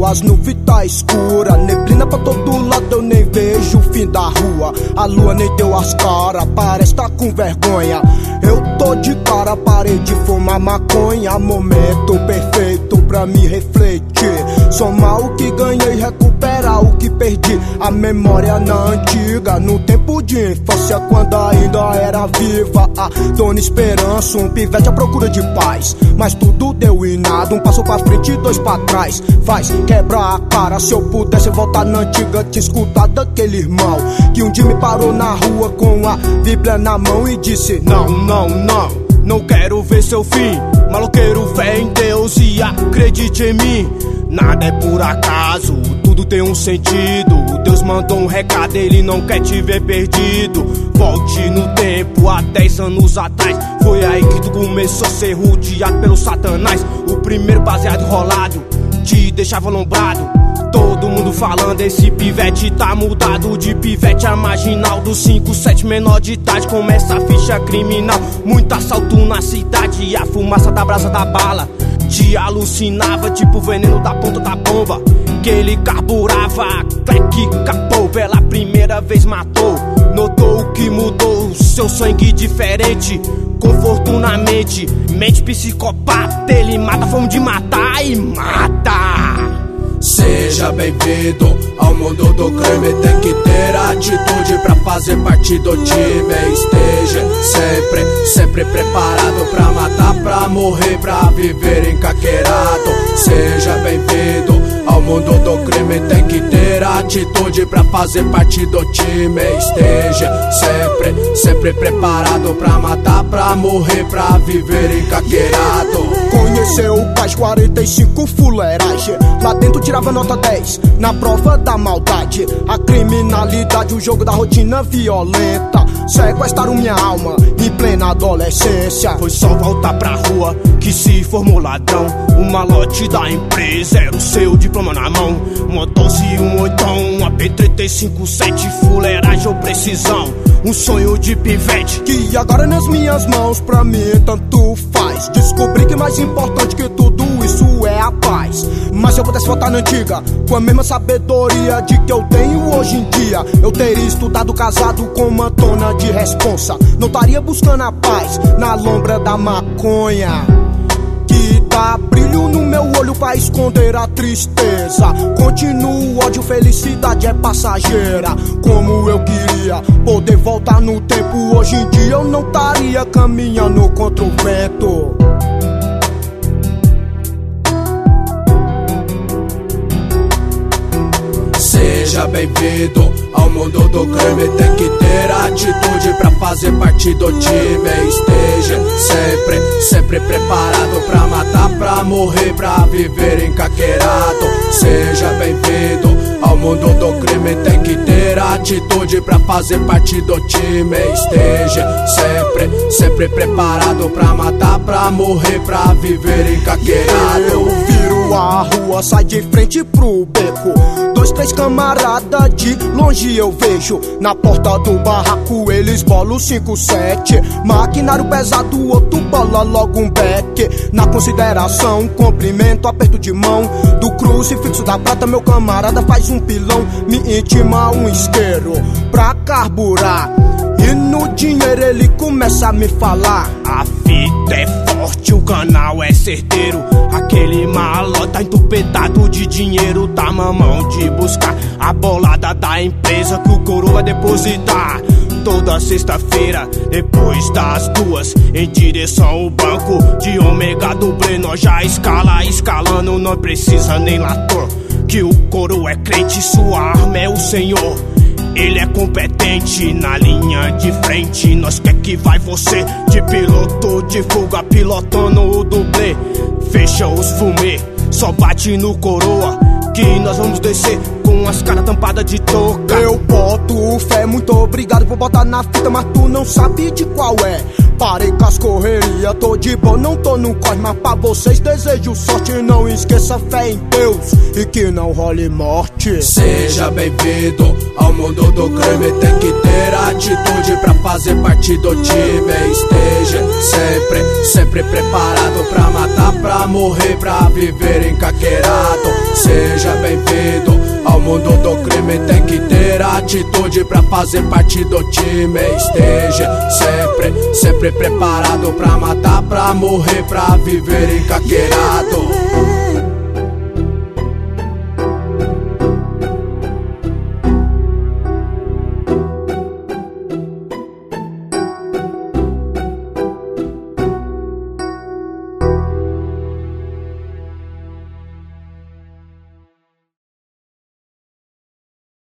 as nuvens tá escura, neblina pra todo lado, eu nem vejo o fim da rua. A lua nem deu as caras, parece tá com vergonha. Eu tô de cara, parei de fumar maconha. Momento perfeito pra me refletir, somar o que ganhei, recuperar o que perdi. A memória na antiga, no tempo de infância, quando ainda era viva a dona Esperança. Um pivete à procura de paz, mas tudo deu em nada. Um passo pra frente e dois pra trás, faz quebrar a cara. Se eu pudesse voltar na antiga, tinha escutado aquele irmão que um dia me parou na rua com a Bíblia na mão e disse: não, não, não, não quero ver seu fim. Maloqueiro, fé em Deus e acredite em mim. Nada é por acaso, tudo tem um sentido. Deus mandou um recado, ele não quer te ver perdido. Volte no tempo, há 10 anos atrás. Foi aí que tu começou a ser rodeado pelo Satanás. O primeiro baseado enrolado te deixava alombrado. Todo mundo falando, esse pivete tá mudado. De pivete a marginal, dos 5, 7 menor de idade. Começa a ficha criminal, muito assalto na cidade. E a fumaça da brasa da bala te alucinava, tipo o veneno da ponta da bomba que ele carburava. Cleque capou, pela primeira vez matou. Notou o que mudou, seu sangue diferente. Conforto na mente, mente psicopata. Ele mata, fome de matar e mata. Seja bem-vindo ao mundo do crime. Tem que ter atitude pra fazer parte do time. Esteja sempre, sempre preparado pra matar, pra morrer, pra viver encaqueirado. Seja bem-vindo ao mundo do crime. Tem que ter atitude pra fazer parte do time. Esteja sempre, sempre preparado pra matar, pra morrer, pra viver encaqueirado. Conheceu o Cais 45 fuleiragem, lá dentro tirava nota 10 na prova da maldade. A criminalidade, o jogo da rotina violenta, sequestraram minha alma em plena adolescência. Foi só voltar pra rua que se formou ladrão. O malote da empresa era o seu diploma na mão. Uma 12 e um 8, uma P357, fuleiragem ou precisão. Um sonho de pivete que agora nas minhas mãos, pra mim tanto faz. Descobri que mais importante que tudo isso é a paz. Mas se eu pudesse voltar na antiga, com a mesma sabedoria de que eu tenho hoje em dia, eu teria estudado casado com uma tona de responsa. Não estaria buscando a paz na lombra da maconha, que dá brilho no meu olho pra esconder a tristeza. Continuo, ódio, felicidade é passageira. Como eu queria poder voltar no tempo, hoje em dia eu não estaria caminhando contra o vento. Seja bem-vindo ao mundo do crime. Tem que ter atitude pra fazer parte do time. Esteja sempre, sempre preparado pra matar, pra morrer, pra viver encaqueirado. Seja bem-vindo ao mundo do crime. Tem que ter atitude pra fazer parte do time. Esteja sempre, sempre preparado pra matar, pra morrer, pra viver encaqueirado. Eu viro a rua, sai de frente pro beco. 2, 3 camarada de longe eu vejo. Na porta do barraco eles bolam 5, 7. Maquinário pesado, outro bola logo um beck. Na consideração, cumprimento, aperto de mão. Do crucifixo da prata meu camarada faz um pilão. Me intima um isqueiro pra carburar, e no dinheiro ele começa a me falar: a fita é forte, o canal é certeiro. Aquele malote tá entupetado de dinheiro. Tá mamão de buscar a bolada da empresa que o coro vai depositar toda sexta-feira, depois das 2, em direção ao banco de Ômega Dublê. Nós já escalando, não precisa nem lator, que o coro é crente, sua arma é o Senhor. Ele é competente na linha de frente. Nós quer que vai você de piloto de fuga, pilotando o dublê. Fecha os fumê, só bate no coroa, que nós vamos descer com as caras tampadas de touca. Eu boto fé, muito obrigado por botar na fita, mas tu não sabe de qual é. Parei com as correrias, tô de boa, não tô no corre. Mas pra vocês desejo sorte, não esqueça fé em Deus e que não role morte. Seja bem-vindo ao mundo do crime, tem que ter atitude pra fazer parte do time. Esteja sempre preparado pra matar, pra morrer, pra viver encaquerado. Seja bem-vindo ao mundo do crime, tem que ter atitude pra fazer parte do time. Esteja sempre preparado pra matar, pra morrer, pra viver encaquerado.